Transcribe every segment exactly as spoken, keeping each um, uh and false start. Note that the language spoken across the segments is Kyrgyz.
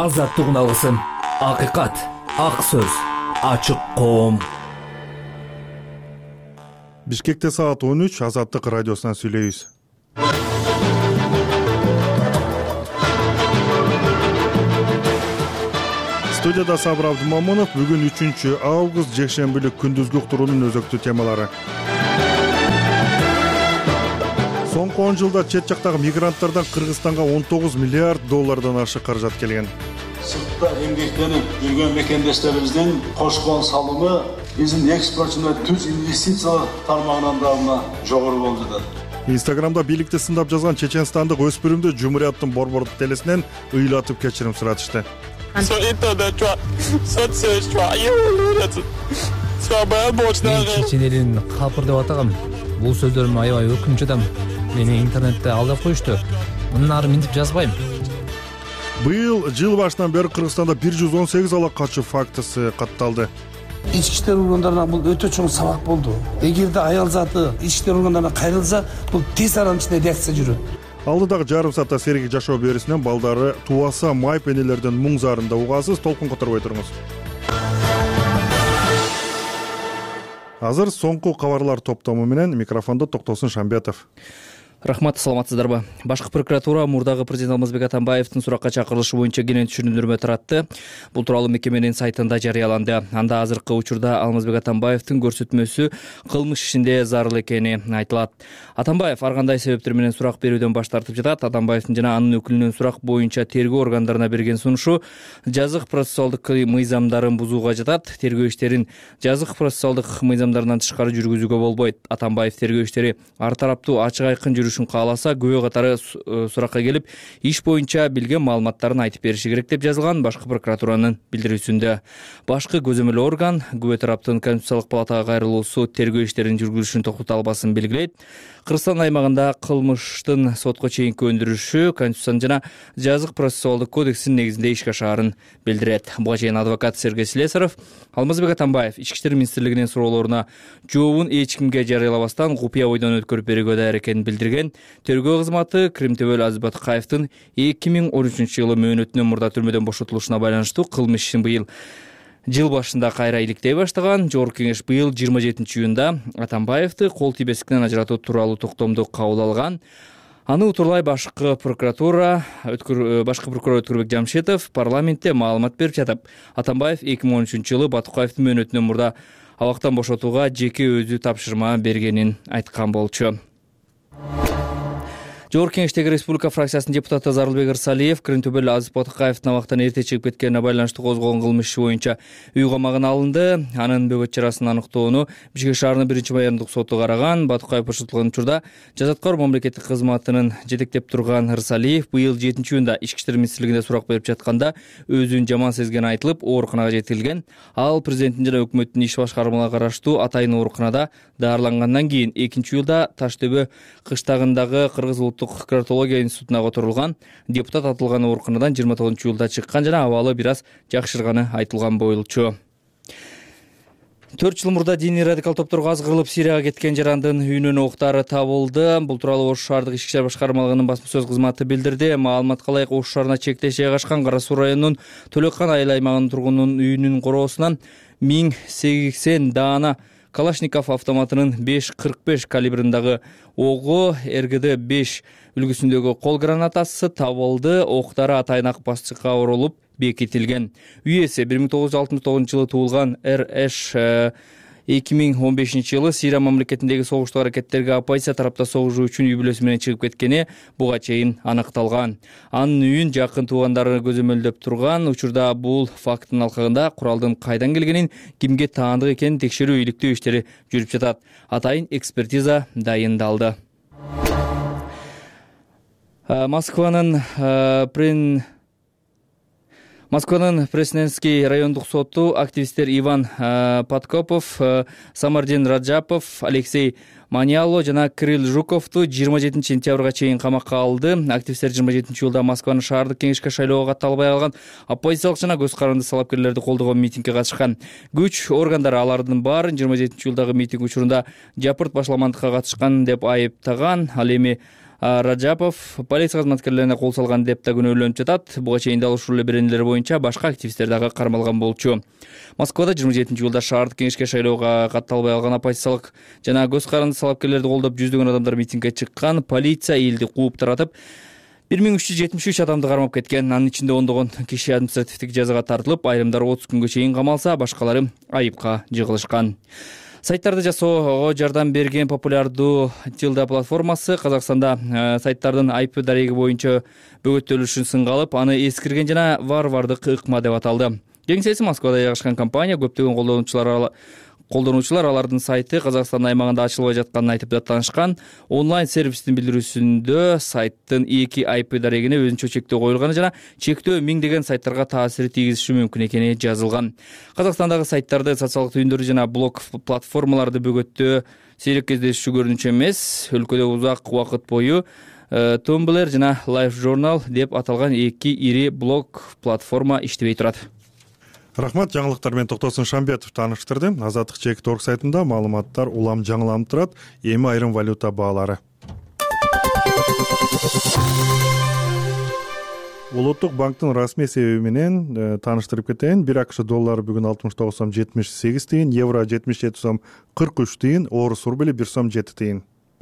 Азаттыгын алгысың. Акыйкат, ак сөз, ачык коом. Бишкекте саат он үч, Азаттык радиосунан сүйлөйбүз. Студияда Сабыр Абдымамунов. Бүгүн үчүнчү август, жекшембилик күндүзгү уктуруунун өзөктүү темалары. Соңку он жылда чет жактагы мигранттардан Кыргызстанга он тогуз миллиард доллардан ашык каражат келген. Сыртта эмгектенип жүргөн мекендештерибиздин кошкон салымы биздин экспорт жана түз инвестициялар тармагынан дагы жогору болду да. Инстаграмда бийликти сындап жазган чеченстандык өспүрүмдү Жумурияттын борбордук телесинен ыйлатып кечирим суратышты. Чечен элин капыр деп атагам. Бул сөздөрүм аябай өкүнүч адам. Мени интернетте алдап коюшту. Мындан ары минтип жазбайм. Быйыл жыл башынан бери Кыргызстанда бир жүз он сегиз ала качуу фактысы катталды. Ички иштер органдарына бул өтө чоң сабак болду. Эгерде аял заты ички иштер органдарына кайрылса, бул тез аранын ичинде реакция жүрөт. Алдыдагы жарым саатта Сергей жашоо берүүсүнөн балдары туаса майып энелердин муң заарында угасыз, толкун которбой туруңуз. Азыр соңку кабарлар топтому менен микрофондо Токтосун Шамбетов. Рахмат, саламатсыздарбы? Башкы прокуратура мурдагы президент Алмазбек Атамбаевдин суракка чакырылышы боюнча кенен түшүндүрмө таратты. Бул тууралуу мекеменин сайтында жарыяланды. Анда азыркы учурда Алмазбек Атамбаевдин көрсөтмөсү кылмыш ишинде зарыл экени айтылат. Атамбаев ар кандай себептер менен сурак берүүдөн баш тартып жатат. Атамбаевдин жана анын өкүлүнүн сурак боюнча тергөө органдарына берген сунушу жазык процессуалдык мыйзамдарын бузууга жатат. Тергөө иштерин жазык процессуалдык мыйзамдарынан тышкары жүргүзүүгө болбойт. Атамбаев тергөө иштери ар тараптуу ачык айкын жүрүш кааласа, күбө катары суракка келип, иш боюнча билген маалыматтарын айтып бериши керек деп жазылган башкы прокуратуранын билдирүүсүндө. Башкы көзөмөл орган күбө тараптын Конституциялык палатага кайрылуусу тергөө иштерин жүргүзүшүн токута албасын белгилейт. Кыргызстан аймагында кылмыштын сотко чейинки өндүрүшү Конституциянын жана жазык процессуалдык кодексинин негизинде ишке ашаарын билдирет. Буга чейин адвокат Сергей Слесарев Алмазбек Атамбаев ички иштер министрлигинин суроолоруна жообун эч кимге жарыялабастан купуя ойдон өткөрүп берүүгө даяр экенин билдирген. Тергөө кызматы Кримтөбөл Азизбатыкаевдин эки миң он үчүнчү жылы мөөнөтүнөн мурда түрмөдөн бошотулушуна байланыштуу кылмыш ишин быйыл жыл башында кайра иликтей баштаган. Жогорку кеңеш быйыл жыйырма жетинчи июнда Атамбаевди кол тийбестиктен ажыратуу тууралуу токтомду кабыл алган. Аны утурлай башкы прокуратура өткөр башкы прокурор Өткөрбек Жамшетов парламентте маалымат берип жатып, Атамбаев эки миң он үчүнчү жылы Батукаевдин мөөнөтүнөн мурда абактан бошотууга жеке өзү тапшырма бергенин айткан болчу. Жогорку кеңештеги республика фракциясынын депутаты Зарылбек Ырсалиев Кримтөбөл Азизбатыкаевдин абактан эрте чыгып кеткенине байланыштуу козголгон кылмыш иши боюнча үй камагына алынды. Анын бөгөт чарасын аныктоону Бишкек шаарынын биринчи майордук соту караган. Батукаев бошотулган учурда жазаткар мамлекеттик кызматынын жетектеп турган Ырсалиев быйыл жетинчи июнда ички иштер министрлигинде сурак берип жатканда өзүн жаман сезгени айтылып, ооруканага жеткирилген. Ал президенттин жана өкмөттүн иш башкармаларына караштуу Атайын ооруканада даарылангандан кийин экинчи июлда Таш төбө кыштагындагы Кыргыз улуттук кардиология институтуна которулган. Депутат атылган ооруканадан жыйырма тогузунчу июлда чыккан жана абалы бир аз жакшырганы айтылган болчу. төрт жыл мурда диний радикал топторго аз кырылып Сирияга кеткен жарандын үйүнөн октары табылды. Бул тууралуу Ош шаардык ички иштер башкармалыгынын басма сөз кызматы билдирди. Маалыматка ылайык, Ош шаарына чектеш жайгашкан Кара Суу районунун Төлөккан айыл аймагынын тургунунун үйүнүн короосунан миң сексен даана Калашников автоматынын беш кырк беш калибриндагы ого, эр гэ дэ беш үлгүсүндөгү кол гранатасы табылды. Октары Атайын ак басчыкка оролуп бекитилген. Үй ээси бир миң тогуз жүз алтымыш тогузунчу жылы туулган эр эш эки миң он бешинчи жылы Сирия мамлекетиндеги согуштук аракеттерге оппозиция тарапта согушуу үчүн үй бүлөсү менен чыгып кеткени буга чейин аныкталган. Анын үйүн жакын туугандары көзөмөлдөп турган. Учурда бул факттын алкагында куралдын кайдан келгенин, кимге таандык экенин текшерүү иликтөө иштери жүрүп жатат. Атайын экспертиза дайындалды. Москванын прен Москванын Пресненский райондук соту активисттер Иван Подкопов, Самардин Раджапов, Алексей Маниало жана Кирилл Жуковду жыйырма жетинчи сентябрга чейин камакка алды. Активисттер жыйырма жетинчи июлда Москванын шаардык кеңешке шайлоого катталбай калган оппозициялык жана көз каранды салапкерлерди колдогон митингге катышкан. Күч органдары алардын баарын жыйырма жетинчи июлдагы митинг учурунда жапырт башаламандыкка катышкан деп айыптаган. Ал эми Раджапов полиция кызматкерлерине кол салган деп да күнөөлөнүп жатат. Буга чейин дал ушул эле беренелер боюнча башка активисттер дагы кармалган болчу. Москвада жыйырма жетинчи июлда шаардык кеңешке шайлоого катталбай алган оппозициялык жана көз каранды талапкерлерди колдоп жүздөгөн адамдар митингге чыккан. Полиция элди кууп таратып, бир миң үч жүз жетимиш үч адамды кармап кеткен. Анын ичинде ондогон киши административдик жазага тартылып, айрымдары отуз күнгө чейин камалса, башкалары айыпка жыгылышкан. Сайттарды жасоого жардам берген популярдуу Тилда платформасы Казакстанда сайттардын ай пи дареги боюнча бөгөттөлүшүн сынга алып, аны эскирген жана варвардык ыкма деп аталды. Кеңсеси Москвада жайгашкан компания көптөгөн колдонуучулар колдонуучулар алардын сайты Казакстан аймагында ачылбай жатканын айтып даттанышкан. Онлайн сервистин билдирүүсүндө сайттын эки ай пи дарегине өзүнчө чектөө коюлганы жана чектөө миңдеген сайттарга таасир тийгизиши мүмкүн экени жазылган. Казакстандагы сайттарды, социалдык түйүндөрдү жана блог платформаларды бөгөттөө сейрек кездешүү көрүнүчү эмес. Өлкөдө узак убакыт бою Tumblr жана Life Journal деп аталган эки ири блог платформа иштебей турат. Рахмат, жаңылыктар менен Токтосун Шамбетов тааныштырды. Азаттык чек торг сайтында маалыматтар улам жаңыланып турат. Эми айрым валюта баалары. Улуттук банктын расмий эсеби менен тааныштырып кетейин. бир акш доллары бүгүн алтымыш тогуз сом жетимиш сегиз тыйын, евро жетимиш жети сом кырк үч тыйын, орус рубли бир сом жети тыйын.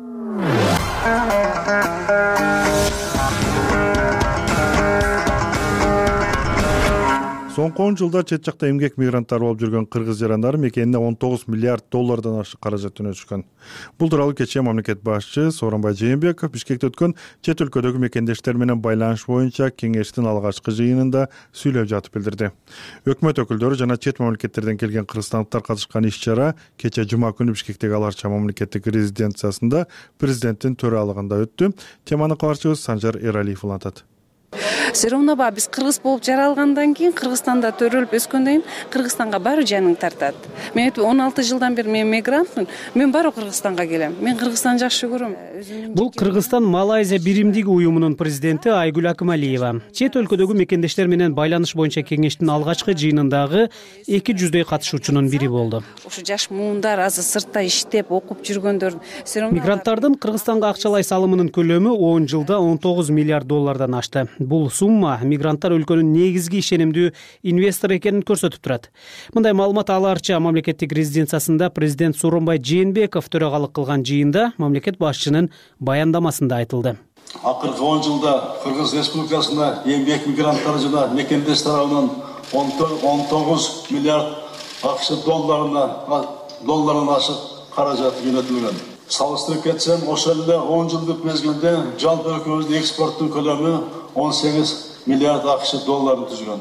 Соңку он жылда чет жакта эмгек мигранттары болуп жүргөн кыргыз жарандары мекенине он тогуз миллиард доллардан ашык каражат жөнөтүшкөн. Бул тууралуу кечээ мамлекет башчы Сооронбай Жээнбеков Бишкекте өткөн чет өлкөдөгү мекендештер менен байланыш боюнча кеңештин алгачкы жыйынында сүйлөп жатып билдирди. Өкмөт өкүлдөрү жана чет мамлекеттерден келген кыргызстандыктар катышкан иш-чара кечээ жума күнү Бишкектеги Ал Арча мамлекеттик резиденциясында президенттин төралыгында өттү. Теманы кабарчыбыз Санжар Эралиев улантат. Все равно ба биз кыргыз болуп жаралгандан кийин, Кыргызстанда төрөлүп өскөндөн кийин Кыргызстанга баары жаның тартат. Мен он алты жылдан бери мен мигрантмын. Мен баары Кыргызстанга келем. Мен Кыргызстанды жакшы көрөм. Бул Кыргызстан Малайзия биримдиги уюмунун президенти Айгүл Акымалиева. Чет өлкөдөгү мекендештер менен байланыш боюнча кеңештин алгачкы жыйынындагы эки жүздөй катышуучунун бири болду. Ушу жаш муундар азыр сыртта иштеп, окуп жүргөндөр. Мигранттардын Кыргызстанга акчалай салымынын көлөмү он жылда он тогуз миллиард доллардан ашты. Бул сумма мигранттар өлкөнүн негизги ишенимдүү инвестор экенин көрсөтүп турат. Мындай маалымат Ал Арча мамлекеттик резиденциясында президент Сооронбай Жээнбеков төрагалык кылган жыйында мамлекет башчынын баяндамасында айтылды. Акыркы он жылда Кыргыз Республикасында эмгек мигранттары жана мекендеш тарабынан он тогуз миллиард акш долларына доллардан ашык каражат жөнөтүлгөн. Салыштырып кетсем, ошол эле он жылдык мезгилде жалпы өлкөбүздүн экспорттун көлөмү он сегиз миллиард акш долларын түзгөн.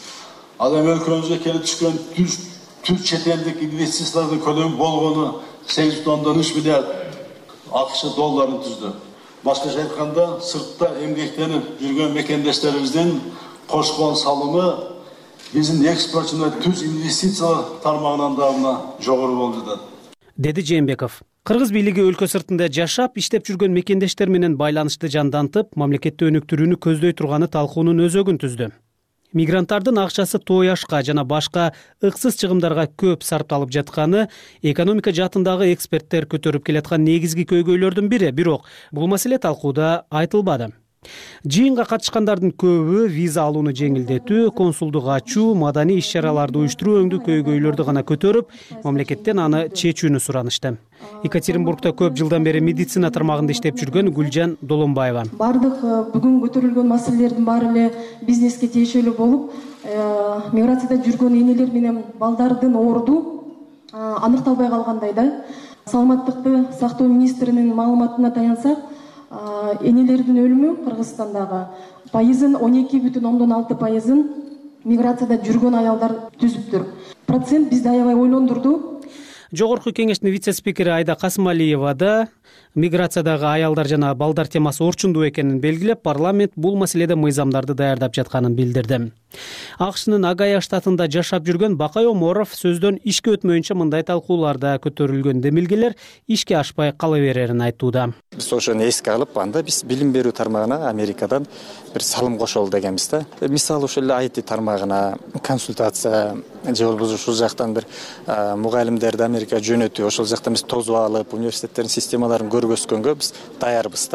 Ал эми өлкөбүзгө келип түшкөн түз чет элдик инвестициялардын көлөмү болгону сегиз бүтүн ондон үч миллиард акш долларын түздү. Башкача айтканда, сыртта эмгектенип жүргөн мекендештерибиздин кошкон салымы биздин экспорт жана түз инвестициялар тармагынан дагы жогору болду да. Деди Жээнбеков. Кыргыз бийлиги өлкө сыртында жашап, иштеп жүргөн мекендештер менен байланышты жандантып, мамлекетти өнүктүрүүнү көздөй турганы талкуунун өзөгүн түздү. Мигранттардын акчасы той ашка жана башка ыксыз чыгымдарга көп сарпталып жатканы экономика жаатындагы эксперттер көтөрүп келаткан негизги көйгөйлөрдүн бири, бирок бул маселе талкууда айтылбады. Жыйынга катышкандардын көбү виза алууну жеңилдетүү, консулдук ачуу, маданий иш-чараларды уюштуруу өңдүү көйгөйлөрдү гана көтөрүп, мамлекеттен аны чечүүнү суранышты. Екатеринбургда көп жылдан бери медицина тармагында иштеп жүргөн Гүлжан Доломбаева. Бардык бүгүн көтөрүлгөн маселелердин баары эле бизнеске тиешелүү болуп, миграцияда жүргөн энелер менен балдардын орду аныкталбай калгандай да. Саламаттыкты сактоо министринин маалыматына таянсак, энелердин өлүмү Кыргызстандагы пайызын он эки бүтүн ондон алты пайызын миграцияда жүргөн аялдар түзүптүр. Процент бизди аябай ойлондурду. Жогорку кеңештин вице-спикери Айда Касымалиева да миграциядагы аялдар жана балдар темасы орчундуу экенин белгилеп, парламент бул маселеде мыйзамдарды даярдап жатканын билдирди. АКШнын Агая штатында жашап жүргөн Бакай Оморов сөздөн ишке өтмөйүнчө мындай талкууларда көтөрүлгөн демилгелер ишке ашпай кала берерин айтууда. Биз ошону эске алып, анда биз билим берүү тармагына Америкадан бир салым кошолу дегенбиз да. Мисалы ошол эле ай ти тармагына консультация же болбосо ушул жактан бир мугалимдерди Америкага жөнөтүү, ошол жактан биз тосуп алып, университеттердин системаларын көргөзгөнгө биз даярбыз да.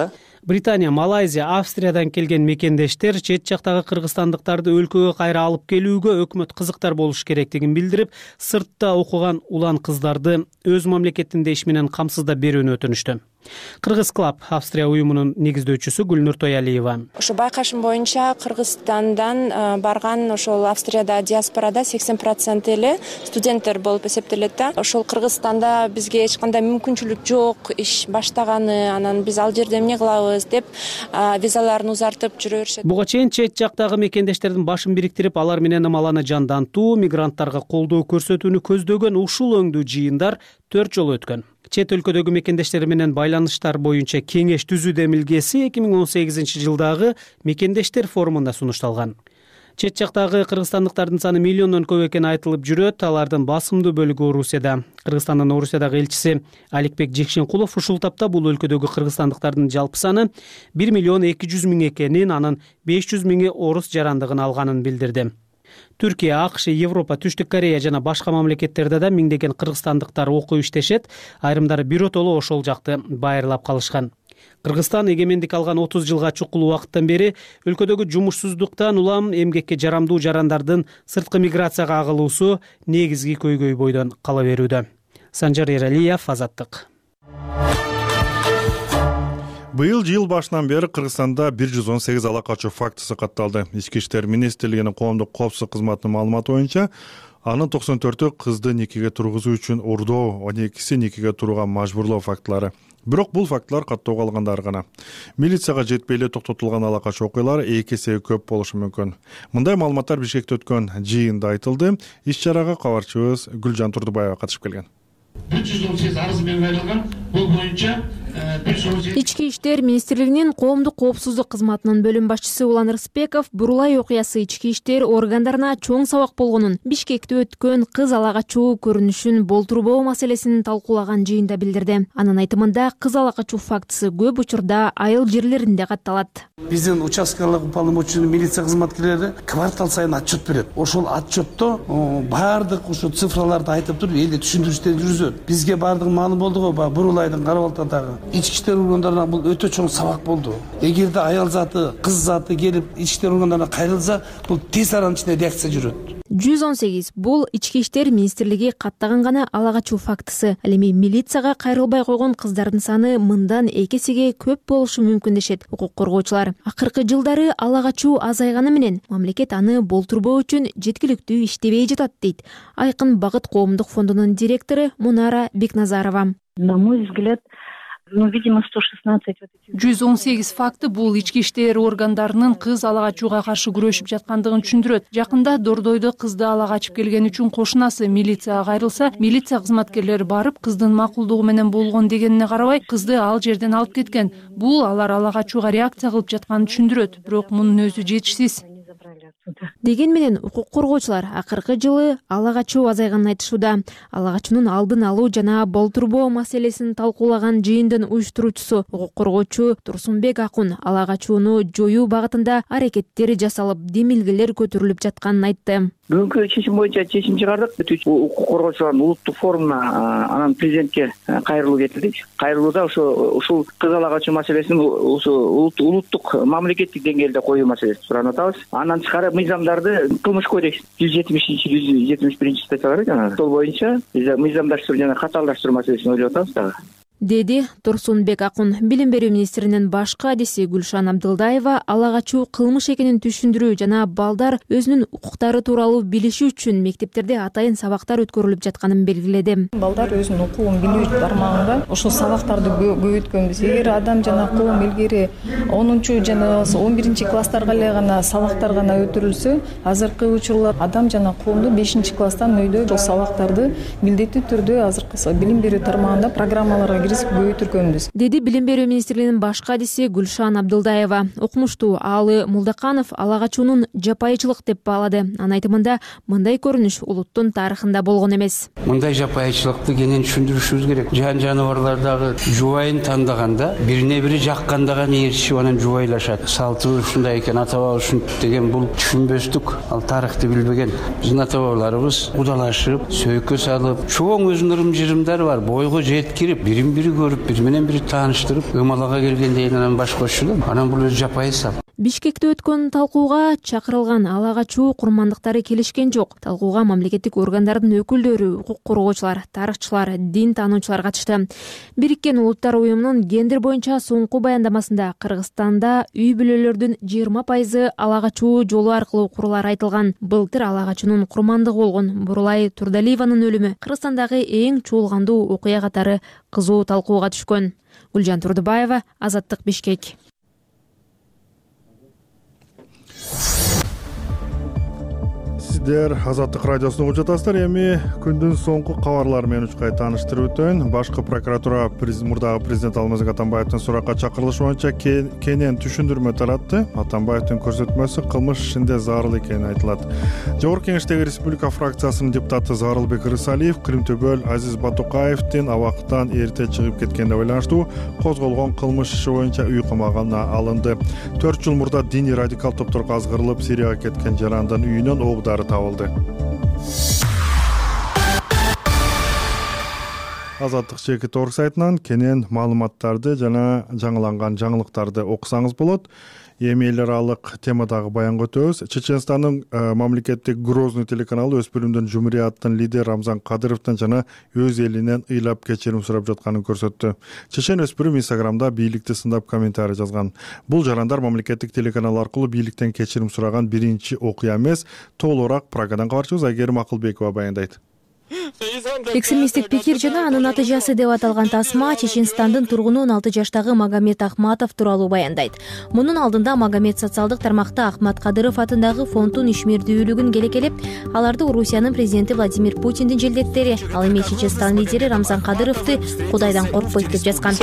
Британия, Малайзия, Австриядан келген мекендештер чет жактагы кыргызстандыктарды өлкөгө кайра алып келүүгө өкмөт кызыктар болуш керектигин билдирип, сыртта окуган улан кыздарды өз мамлекетинде иш менен камсыздап берүүнү өтүнүштү. Кыргыз Клаб Австрия уюмунун негиздөөчүсү Гүлнур Тоялиева. Ошо байкашым боюнча Кыргызстандан барган ошол Австрияда диаспорада сексен процент эле студенттер болуп эсептелет да. Ошол Кыргызстанда бизге эч кандай мүмкүнчүлүк жок, иш баштаганы, анан биз ал жерде эмне кылабыз деп визаларын узартып жүрө беришет. Буга чейин чет жактагы мекендештердин башын бириктирип, алар менен ымаланы жандантуу, мигранттарга колдоо көрсөтүүнү көздөгөн ушул өңдүү жыйындар төрт жолу өткөн. Чет өлкөдөгү мекендештер менен байланыштар боюнча кеңеш түзүү демилгеси эки миң он сегизинчи жылдагы мекендештер форумунда сунушталган. Чет жактагы кыргызстандыктардын саны миллиондон көп экени айтылып жүрөт. Алардын басымдуу бөлүгү Орусияда. Кыргызстандын Орусиядагы элчиси Аликбек Жекшенкулов ушул тапта бул өлкөдөгү кыргызстандыктардын жалпы саны бир миллион эки жүз миң экенин, анын беш жүз миңи орус жарандыгын алганын билдирди. Түркия, АКШ, Европа, Түштүк Корея жана башка мамлекеттерде да миңдеген кыргызстандыктар окуп иштешет. Айрымдары биротоло ошол жакты байырлап калышкан. Кыргызстан эгемендик алган отуз жылга чукул убакыттан бери өлкөдөгү жумушсуздуктан улам эмгекке жарамдуу жарандардын сырткы миграцияга агылуусу негизги көйгөй бойдон кала берүүдө. Санжар Эралиев, Азаттык. Быйыл жыл башынан бери Кыргызстанда бир жүз он сегиз ала качуу фактысы катталды. Ички иштер министрлигинин коомдук коопсуздук кызматынын маалыматы боюнча, анын токсон төртү кызды никеге тургузуу үчүн урдоо, он экиси никеге турууга мажбурлоо фактылары. Бирок бул фактылар каттоого алгандары гана. Милицияга жетпей эле токтотулган ала качуу окуялар эки эсе көп болушу мүмкүн. Мындай маалыматтар Бишкекте өткөн жыйында айтылды. Иш чарага кабарчыбыз Гүлжан Турдубаева катышып келген. бир жүз он сегиз арыз менен кайрылган. Бул боюнча Ички иштер министрлигинин коомдук коопсуздук кызматынын бөлүм башчысы Улан Рыспеков Бурулай окуясы ички иштер органдарына чоң сабак болгонун, Бишкекте өткөн кыз ала качуу көрүнүшүн болтурбоо маселесин талкуулаган жыйында билдирди. Анын айтымында кыз ала качуу фактысы көп учурда айыл жерлеринде катталат. Биздин участкалык уполномоченный милиция кызматкерлери квартал сайын отчет берет. Ошол отчетто баардык ошо цифраларды айтып туруп, эле түшүндүрүштөр жүргүзөт. Бизге баардыгы маалым болду го, баягы Бурулайдын Карабалтадагы ички иштер органдарына бул өтө чоң сабак болду. Эгерде аял заты, кыз заты келип ички иштер органдарына кайрылса, бул тез аранын ичинде реакция жүрөт. жүз он сегиз бул ички иштер министрлиги каттаган гана ала качуу фактысы. Ал эми милицияга кайрылбай койгон кыздардын саны мындан эки эсеге көп болушу мүмкүн дешет укук коргоочулар. Акыркы жылдары ала качуу азайганы менен мамлекет аны болтурбоо үчүн жеткиликтүү иштебей жатат дейт Айкын Багыт коомдук фондунун директору Мунара Бекназарова. На мой взгляд, ну, видимо, сто шестнадцать. жүз он сегиз факты бул ички иштер органдарынын кыз ала качууга каршы күрөшүп жаткандыгын түшүндүрөт. Жакында Дордойдо кызды ала качып келген үчүн кошунасы милицияга кайрылса, милиция кызматкерлери барып кыздын макулдугу менен болгон дегенине карабай, кызды ал жерден алып кеткен. Бул алар ала качууга реакция кылып жатканын түшүндүрөт, бирок мунун өзү жетишсиз. Деген менен укук коргоочулар акыркы жылы ала качуу азайганын айтышууда. Ала качуунун алдын алуу жана болтурбоо маселесин талкуулаган жыйындын уюштуруучусу укук коргоочу Турсунбек Акун ала качууну жоюу багытында аракеттер жасалып, демилгелер көтөрүлүп жатканын айтты. Бүгүнкү чечим боюнча чечим чыгардык. Укук коргоочулардын улуттук форумуна анан президентке кайрылуу кетирдик. Кайрылууда ошо ушул кыз ала качуу маселесин улуттук мамлекеттик деңгээлде коюу маселесин суранып атабыз. Андан тышкары мыйзамдарды кылмыш кодекс жүз жетимишинчи жүз жетимиш биринчи статьялары жана сол боюнча биз мыйзамдаштыруу жана катаалдаштыруу маселесин ойлоп атабыз дагы. Деди Турсунбек Акун. Билим берүү министринин башкы адиси Гүлшан Абдылдаева ала качуу кылмыш экенин түшүндүрүү жана балдар өзүнүн укуктары тууралуу билиши үчүн мектептерде атайын сабактар өткөрүлүп жатканын белгиледи. Балдар өзүнүн укугун билүү тармагында ошол сабактарды көбөйткөнбүз. Эгер адам жана коом илгери онунчу жана он биринчи класстарга эле гана сабактар гана өтүрүлсө, азыркы учурлар адам жана коомду бешинчи класстан өйдө ошол сабактарды милдеттүү түрдө азыркы билим берүү тармагында программаларга көбөйтүргөнбүз, деди Билим берүү министрлигинин башкы адиси Гүлшан Абдылдаева. Окумуштуу Аалы Мулдаканов ала качуунун жапайычылык деп баалады. Анын айтымында мындай көрүнүш улуттун тарыхында болгон эмес. Мындай жапайычылыкты кенен түшүндүрүшүбүз керек. Жан жаныбарлардагы жубайын тандаганда бирине бири жакканда гана ээрчишип анан жубайлашат. Салтыбыз ушундай экен, ата бабабыз ушинтип деген бул түшүнбөстүк. Ал тарыхты билбеген. Биздин ата бабаларыбыз кудалашып, сөйкө салып, чоң өзүнүн ырым-жырымдары бар. Бойго жеткирип, бирин бири көрүп бири менен бири тааныштырып ымалага келгенде анан баш кошчу да анан бул өзү жапайы сап. Бишкекте өткөн талкууга чакырылган ала качуу курмандыктары келишкен жок. Талкууга мамлекеттик органдардын өкүлдөрү, укук коргоочулар, тарыхчылар, дин таануучулар катышты. Бириккен Улуттар уюмунун гендер боюнча соңку баяндамасында Кыргызстанда үй бүлөлөрдүн жыйырма пайызы ала качуу жолу аркылуу курулары айтылган. Былтыр ала качуунун курмандыгы болгон Бурулай Турдалиеванын өлүмү Кыргызстандагы эң чуулгандуу окуя катары кызуу талкууга түшкөн. Гүлжан Турдубаева, Азаттык, Бишкек. Сиздер Азаттык радиосун угуп жатасыздар. Эми күндүн соңку кабарлары менен үч кай тааныштырып өтөйүн. Башкы прокуратура мурдагы президент Алмазбек Атамбаевдин суракка чакырылышы боюнча кенен түшүндүрмө таратты. Атамбаевдин көрсөтмөсү кылмыш ишинде зарыл экени айтылат. Жогорку Кеңештеги Республика фракциясынын депутаты Зарылбек Рысалиев Кырымтөбөл Азиз Батукаевдин абактан эрте чыгып кеткенине байланыштуу козголгон кылмыш иши боюнча үй камагына алынды. төрт жыл мурда диний радикал топторго азгырылып Сирияга кеткен жарандын үйүнөн оогдары табылды. Азаттык чеки торг сайтынан кенен маалыматтарды жана жаңыланган жаңылыктарды окусаңыз болот. Эми эл аралык темадагы баянга өтөбүз. Чеченстандын мамлекеттик Грозный телеканалы өспүрүмдүн жумурияттын лидери Рамзан Кадыровдон жана өз элинен ыйлап кечирим сурап жатканын көрсөттү. Чечен өспүрүм Инстаграмда бийликти сындап комментарий жазган. Бул жарандар мамлекеттик телеканал аркылуу бийликтен кечирим сураган биринчи окуя эмес. Толугураак Прагадан кабарчыбыз Айгерим Акылбекова баяндайт. Экстремисттик пикир жана анын натыйжасы деп аталган тасма Чеченстандын тургуну он алты жаштагы Магомед Ахматов тууралуу баяндайт. Мунун алдында Магомед социалдык тармакта Ахмат Кадыров атындагы фонддун ишмердүүлүгүн келекелеп, аларды Орусиянын президенти Владимир Путиндин желдеттери, ал эми Чеченстан лидери Рамзан Кадыровду Кудайдан коркпойт деп жазган.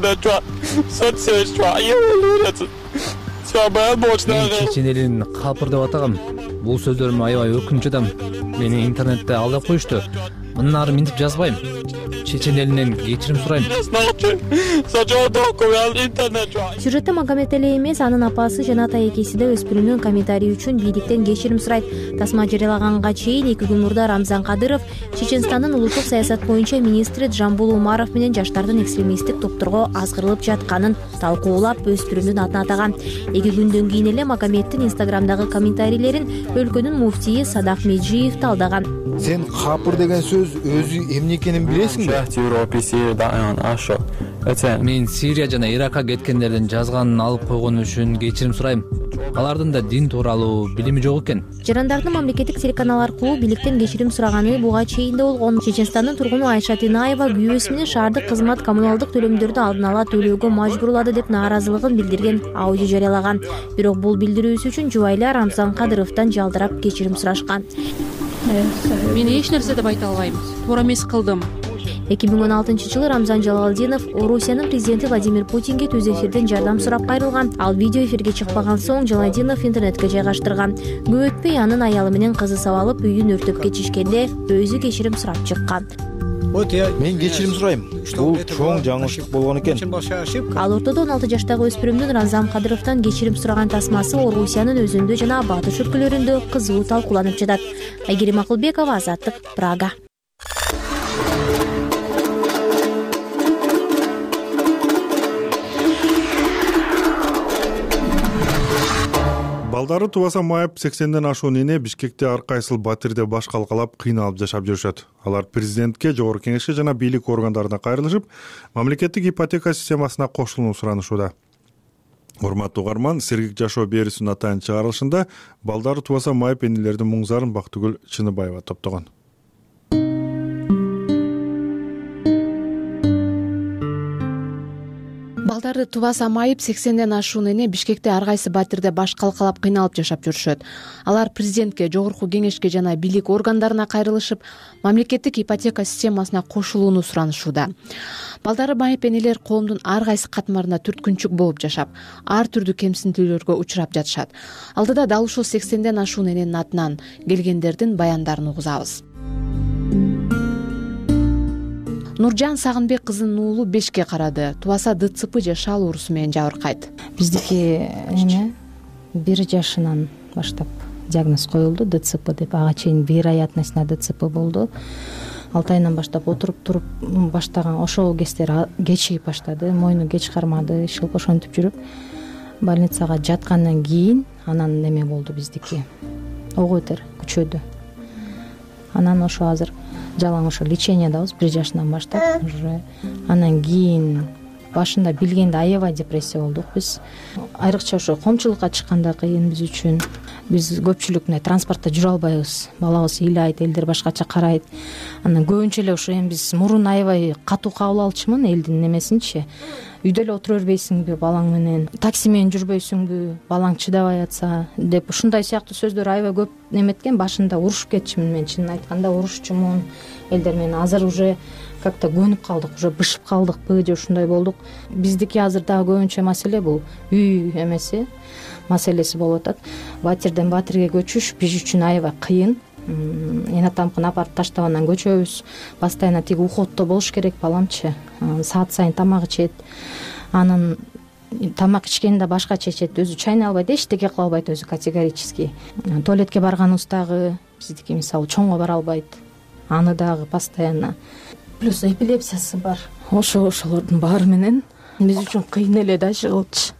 Мен чечен элин капыр деп атагам. Бул сөздөрүм аябай өкүнүчү адам. Мени интернетте алдап коюшту. Мындан ары минтип жазбайм. Чечен элинен кечирим сурайм. Сюжетте Магомед эле эмес, анын апасы жана ата экеси да өспүрүмдүн комментарий үчүн бийликтен кечирим сурайт. Тасма жарыялаганга чейин эки күн мурда Рамзан Кадыров Чеченстандын улуттук саясат боюнча министри Жамбул Умаров менен жаштардын экстремисттик топторго азгырылып жатканын талкуулап өспүрүмдүн атын атаган. Эки күндөн кийин эле Магомеддин Инстаграмдагы комментарийлерин өлкөнүн муфтийи Садак Меджиев талдаган. Сен капыр деген сөз өзү эмне экенин билесиңби? Мен Сирия жана Иракка кеткендердин жазганын алып койгону үчүн кечирим сурайм. Алардын да дин тууралуу билими жок экен. Жарандардын мамлекеттик телеканал аркылуу бийликтен кечирим сураганы буга чейин да болгон. Чеченстандын тургуну Айша Тинаева күйөөсү менен шаардык кызмат коммуналдык төлөмдөрдү алдын ала төлөөгө мажбурлады деп нааразылыгын билдирген аудио жарыялаган. Бирок бул билдирүүсү үчүн жубайлар Рамзан Кадыровдон жалдырап кечирим сурашкан. Мен эч нерсе деп айта албайм. Туура эмес кылдым. эки миң он алтынчы жылы Рамзан Жалалдинов Орусиянын президенти Владимир Путинге түз эфирден жардам сурап кайрылган. Ал видео эфирге чыкпаган соң Жалалдинов интернетке жайгаштырган. Көп өтпөй анын аялы менен кызы сабалып үйүн өртөп кетишкенде өзү кечирим сурап чыккан. Мен кечирим сурайм. Бул чоң жаңылыштык болгон экен. Ал ортодо он алты жаштагы өспүрүмдүн Рамзан Кадыровдон кечирим сураган тасмасы Орусиянын өзүндө жана батыш өлкөлөрүндө кызуу талкууланып жатат. Айгерим Акылбекова, Азаттык, Прага. Балдары тубаса майып сексенден ашуун эне Бишкекте ар кайсыл батирде баш калкалап кыйналып жашап жүрүшөт. Алар президентке, жогорку кеңешке жана бийлик органдарына кайрылышып, мамлекеттик ипотека системасына кошулууну суранышууда. Урматтуу угарман, Сергек жашоо берүүсүнүн атайын чыгарылышында балдары тубаса майып энелердин муңзарын Бактыгүл Чыныбаева топтогон. Балдары тубаса майып сексенден ашуун эне Бишкекте ар кайсы батирде баш калкалап кыйналып жашап жүрүшөт. Алар президентке, жогорку кеңешке жана бийлик органдарына кайрылышып, мамлекеттик ипотека системасына кошулууну суранышууда. Балдары майып энелер коомдун ар кайсы катмарында түрткүнчүк болуп жашап, ар түрдүү кемсинтүүлөргө учурап жатышат. Алдыда дал ушул сексенден ашуун эненин атынан келгендердин баяндарын угузабыз. Нуржан Сагынбек кызынын уулу бешке карады. Тубаса ДЦП же шал оорусу менен жабыркайт. Биздики эме бир жашынан баштап диагноз коюлду, ДЦП деп. Ага чейин бир ай атнасына ДЦП болду. алты айынан баштап отуруп туруп баштаган ошол кездер кечигип баштады, мойну кеч кармады, шылп ошентип жүрүп больницага жаткандан кийин анан неме болду, биздики ого бетер күчөдү. Анан ошо азыр жалаң ошо лечениядабыз бир жашынан баштап уже. Анан кийин башында билгенде аябай депрессия болдук биз. Айрыкча ошо коомчулукка чыкканда кыйын биз үчүн. Биз көпчүлүк мына транспортто жүрө албайбыз. Балабыз ыйлайт, элдер башкача карайт. Анан көбүнчө эле ошо эми биз мурун аябай катуу кабыл алчумун элдин немесинчи. Үйдө эле отура бербейсиңби балаң менен, такси менен жүрбөйсүңбү, балаң чыдабай атса деп ушундай сыяктуу сөздөр аябай көп неметкен. Башында урушуп кетчүмүн мен, чынын айтканда урушчумун элдер менен. Азыр уже как-то көнүп калдык, уже бышып калдыкпы же ушундай болдук. Биздики азыр дагы көбүнчө маселе бул үй эмеси маселеси болуп атат. Батирден батирге көчүш биз үчүн аябай кыйын. Эне атамкын апарып таштап анан көчөбүз. Постоянно тиги уходдо болуш керек баламчы. Саат сайын тамак ичет. Анын тамак ичкенде башкача ичет, өзү чайнай албайт, эчтеке кыла албайт өзү категорически. Туалетке барганыбыздагы биздики мисалы чоңго бара албайт. Аны дагы постоянно. Плюс эпилепсиясы бар. Ошо ошолордун баары менен биз үчүн кыйын эле да жыгылчы.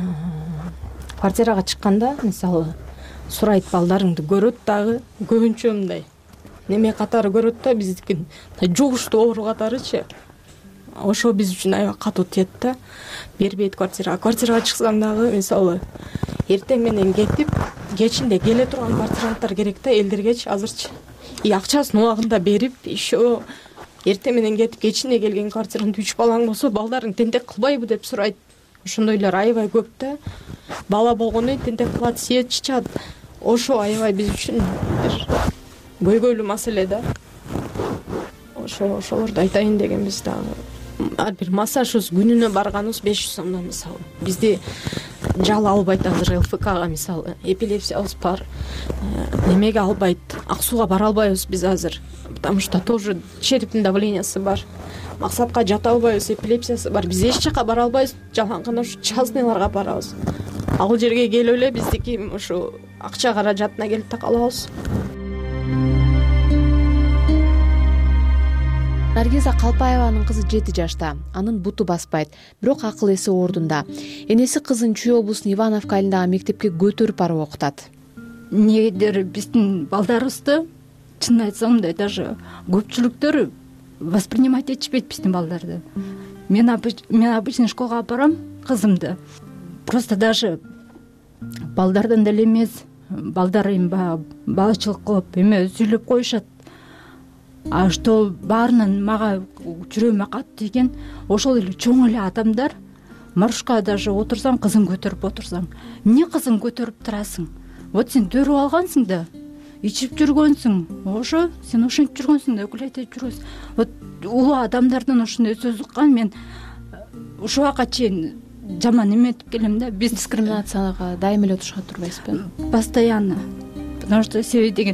Квартирага чыкканда мисалы сурайт, балдарыңды көрөт дагы көбүнчө мындай неме катары көрөт да, биздикин жугуштуу оору катарычы. Ошо биз үчүн аябай катуу тиет да. Бербейт квартирага. Квартирага чыксаң дагы мисалы эртең менен кетип, кечинде келе турган квартиранттар керек да элдергечи азырчы. И акчасын убагында берип, еще эртең менен кетип, кечинде келген квартирант үч балаң болсо, балдарың тентек кылбайбы деп сурайт. Ошондойлор аябай көп да. Бала болгону тентек кылат, сиет чычат. Ошо аябай биз үчүн бир көйгөйлүү маселе да. Ошо ошолорду айтайын дегенбиз дагы. Ар бир массажыбыз күнүнө барганыбыз беш жүз сомдон мисалы. Бизди жала албайт азыр ЛФКга мисалы. Эпилепсиябыз бар. Немеге албайт. Ак сууга бара албайбыз биз азыр. Потому что тоже черептин давлениясы бар. Максатка жата албайбыз, эпилепсиясы бар. Биз эч жака бара албайбыз. Жалаң гана ушу частныйларга барабыз. Ал жерге келип эле биздики ушу акча каражатына келип такалабыз. Наргиза Калпаеванын кызы жети жашта. Анын буту баспайт, бирок акыл эси ордунда. Энеси кызын Чүй облусунун Ивановка айылындагы мектепке көтөрүп барып окутат. Негедер биздин балдарыбызды чын айтсам мындай даже көпчүлүктөр воспринимать этишпейт биздин балдарды. Мен мен обычно школга алып барам кызымды. Просто даже балдардан деле эмес, балдар эми баягы балачылык кылып эме сүйлөп коюшат. А что баарынан мага жүрөгүмө катты деген, ошол эле чоң эле адамдар маршрутка даже отурсаң, кызың көтөрүп отурсаң, эмне кызың көтөрүп турасың? Вот сен төрүп алгансың да, ичип жүргөнсүң, ошо сен ошентип жүргөнсүң да, өкүлөйт жүрөсүң. Вот улуу адамдардан ошондой сөз уккан мен ушул убакка чейин жаман эметип келем да. Биз дискриминацияга дайыма эле отурушат турбайсызбы? Постоянно. Потому что себеби деген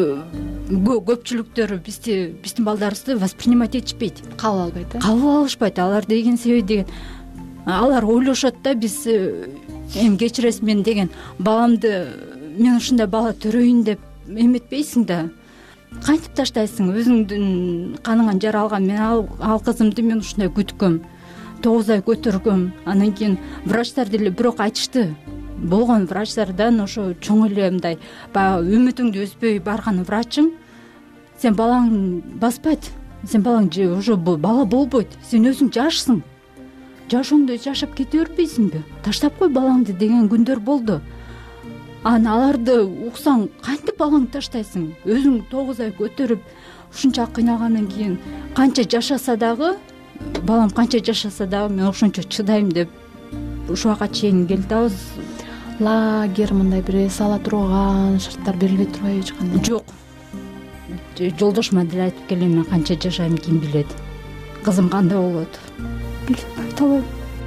көпчүлүктөр бизди биздин балдарыбызды воспринимать этишпейт, кабыл албайт, э? Кабыл алышпайт. Алар деген себеби деген алар ойлошот да, биз эми кечиресиз мен деген баламды мен ушундай бала төрөйүн деп эметпейсиң да. Кантип таштайсың? Өзүңдүн каныңан жаралган мен ал, ал кызымды мен ушундай күткөм, тогуз ай көтөргөм. Анан кийин врачтар деле бирок айтышты. Болгон врачтардан ошо чоң эле мындай баягы үмүтүңдү үзбөй барган врачың сен балаң баспайт, сен балаң же уже бала болбойт, сен өзүң жашсың, жашооңду жашап кете бербейсиңби, таштап кой балаңды деген күндөр болду. Анан аларды уксаң кантип балаңды таштайсың? Өзүң тогуз ай көтөрүп ушунча кыйналгандан кийин канча жашаса дагы, балам канча жашаса дагы мен ошончо чыдайм деп ушул убакка чейин келатабыз. Лагерь мындай бир эс ала турган шарттар берилбей турбайбы эч кандай? Жок. Жолдошума деле айтып келем, мен канча жашайм ким билет. Кызым кандай болот? Айта албайм.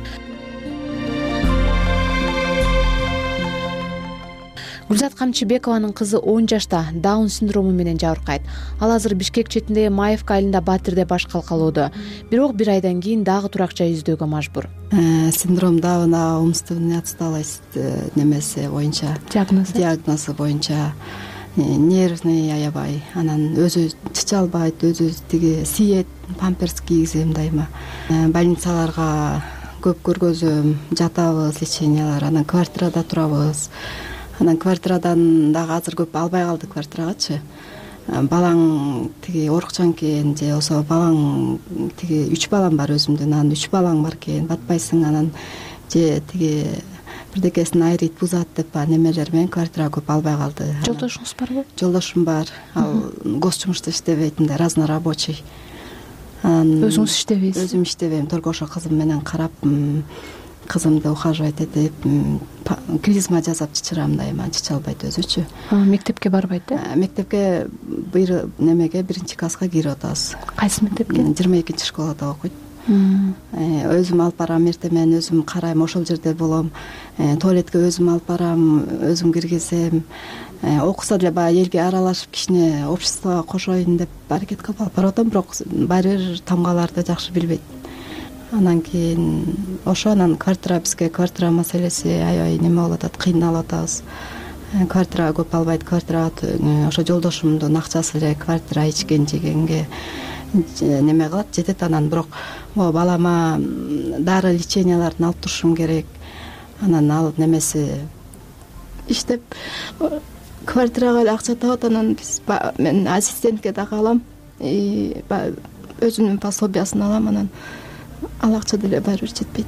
Гүлзат Камчыбекованын кызы он жашта, Даун синдрому менен жабыркайт. Ал азыр Бишкек четиндеги Маевка айылында Батирде баш калкалоодо. Бирок бир айдан кийин дагы турак жай издөөгө мажбур. Синдром Дауна умственная отсталость немеси боюнча, диагнозу диагнозу боюнча нервный аябай, анан өзү чыча албайт, өзү тиги сиет, памперс кийгизем дайыма. Больницаларга көп көргөзөм, жатабыз, лечениялар, анан квартирада турабыз. Анан квартирадан дагы азыр көп албай калды квартирагачы. Балаң тиги оорукчан экен же болсо балаң тиги үч балам бар өзүмдүн, анан үч балаң бар экен, батпайсың, анан же тиги бирдекесин айрыйт, бузат деп немелер менен квартира көп албай калды. Жолдошуңуз барбы? Жолдошум бар. Ал госжумушта иштебейт, мындай разнорабочий. Өзүңүз иштебейсиз? Өзүм иштебейм, только ошо кызым менен карап, кызымды ухаживать этип, клизма жасап чычырам дайыма, чыча албайт өзүчү. Мектепке барбайт да? Мектепке быйыл немеге биринчи класска кирип атабыз. Кайсы мектепке? жыйырма экинчи школада окуйт. Өзүм алып барам, эртең өзүм карайм, ошол жерде болом. Туалетке өзүм алып барам, өзүм киргизем. Окуса деле баягы элге аралашып, кичине обществого кошоюн деп аракет кылып алып барып атам, бирок баары бир тамгаларды жакшы билбейт. Анан кийин ошо анан квартира, бизге квартира маселеси аябай неме болуп атат, кыйналып атабыз. Квартира көп албайт, квартира ошо жолдошумдун акчасы эле квартира ичкен жегенге неме кылат, жетет. Анан бирок могу балама дары леченияларын алып турушум керек. Анан ал немеси иштеп квартирага эле акча табат. Анан биз мен ассистентке дагы алам, өзүмдүн пособиясын алам, анан ал акча деле баары бир жетпейт.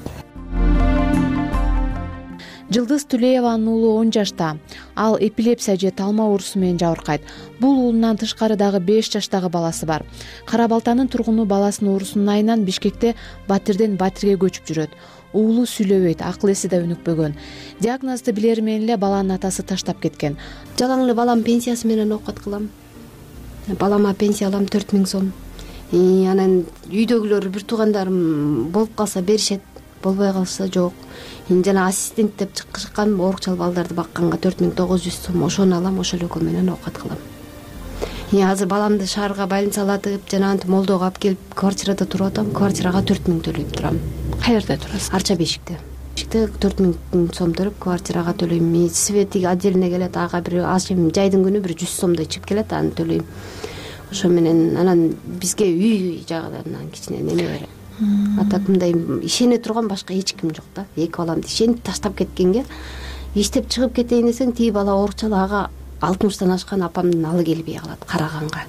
Жылдыз Түлееванын уулу он жашта. Ал эпилепсия же талма оорусу менен жабыркайт. Бул уулунан тышкары дагы беш жаштагы баласы бар. Кара Балтанын тургуну баласынын оорусунун айынан Бишкекте Батирден Батирге көчүп жүрөт. Уулу сүйлөбөйт, акыл эси да өнүкпөгөн. Диагнозду билери менен эле баланын атасы таштап кеткен. Жалаң эле балам пенсиясы менен оокат кылам. Балама пенсия алам төрт миң сом. Анан үйдөгүлөр бир туугандарым болуп калса беришет, болбой калса жок. Жана ассистент деп чыккан оорукчал балдарды бакканга төрт миң тогуз жүз сом, ошону алам, ошол экөө менен оокат кылам. Азыр баламды шаарга больницалатып, жана антип молдого алып келип квартирада туруп атам. Квартирага төрт миң төлөйм турам. Каерде турасыз? Арча Бешикте. Бешикте төрт миң сом төлөп квартирага төлөйм. Светиги отдельно келет, ага бир ашым жайдын күнү бир жүз сомдой чыгып келет, аны төлөйм. Ошо менен анан бизге үй жагынан кичине неме берет. Атак мындай ишене турган башка эч ким жок да. Эки баламды ишенип таштап кеткенге, иштеп чыгып кетейин десең, тиги бала оорукчал, ага алтымыштан ашкан апамдын алы келбей калат Караганга.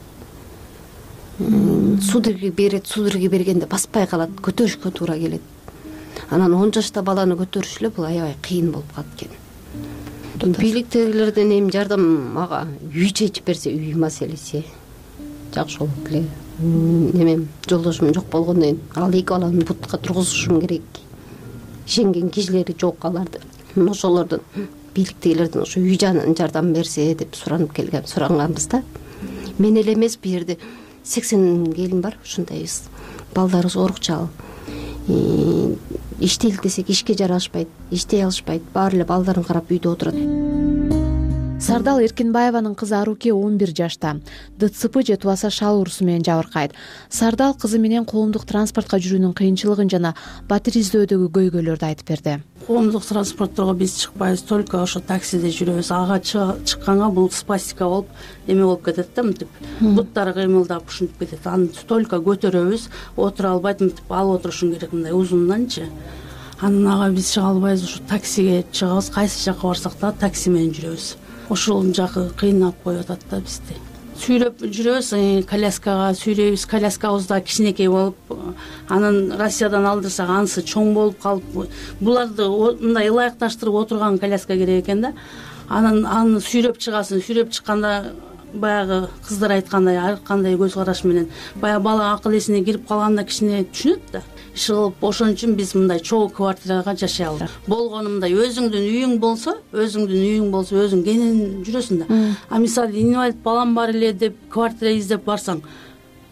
Судороги берет, судороги бергенде баспай калат, көтөрүшкө туура келет. Анан он жашта баланы көтөрүш эле бул аябай кыйын болуп калат экен. Бийликтегилерден эми жардам, ага үй чечип берсе, үй маселеси жакшы болот эле. Немем жолдошум жок болгондон кийин ал эки баланы бутка тургузушум керек. Ишенген кишилери жок аларды. Ошолордон бийликтегилерден ошо үй жардам берсе деп суранып келген, суранганбыз да. Мен эле эмес, бу жерде сексен келин бар, ушундайбыз. Балдарыбыз оорукчал. Иштейли десек ишке жарашпайт, иштей алышпайт, баары эле балдарын карап үйдө отурат. Сардал Эркинбаеванын кызы Аруке он бир жашта. ДЦП же тубаса шал оорусу менен жабыркайт. Сардал кызы менен коомдук транспортко жүрүүнүн кыйынчылыгын жана Батир издөөдөгү көйгөйлөрдү айтып берди. Коомдук транспортторго биз чыкпайбыз, только ошо таксиде жүрөбүз. Ага чыкканга бул спастика болуп эме болуп кетет да, мынтип буттары кыймылдап ушинтип кетет. Аны только көтөрөбүз, отура албайт, мынтип алып отурушуң керек, мындай узунданчы. Анан ага биз чыга албайбыз, ошо таксиге чыгабыз, кайсы жака барсак да такси менен жүрөбүз. Ошол жагы кыйнап коюп атат да бизди. Сүйрөп жүрөбүз, коляскага сүйрөйбүз, коляскабыз да кичинекей болуп, анан Россиядан алдырсак анысы чоң болуп калып, буларды мындай ылайыкташтырып отурган коляска керек экен да. Анан аны сүйрөп чыгасың, сүйрөп чыкканда баягы кыздар айткандай ар кандай көз караш менен баягы бала акыл эсине кирип калганда кичине түшүнөт да. Иш кылып, ошон үчүн биз мындай чогуу квартирага жашайлы. Болгону мындай өзүңдүн үйүң болсо, өзүңдүн үйүң болсо, өзүң кенен жүрөсүң да. А мисалы инвалид балам бар эле деп квартира издеп барсаң,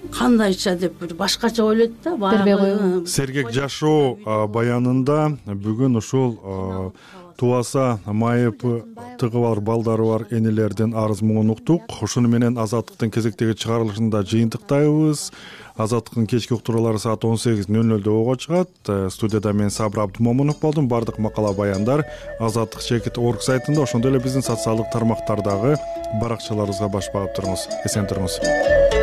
кандайча деп бир башкача ойлойт да баягы. Сергек жашоо баянында бүгүн ушул тубаса майып тыгы бар балдары бар энелердин арыз муңун уктук. Ушуну менен Азаттыктын кезектеги чыгарылышында жыйынтыктайбыз. Азаттыктын кечки уктуруулары саат он сегиз нөл нөлдө ого чыгат. Студияда мен Сабыр Абдумомунов болдум. Бардык макала баяндар Азаттык чекит орг сайтында, ошондой эле биздин социалдык тармактардагы баракчаларыбызга баш багып туруңуз. Эсен туруңуз.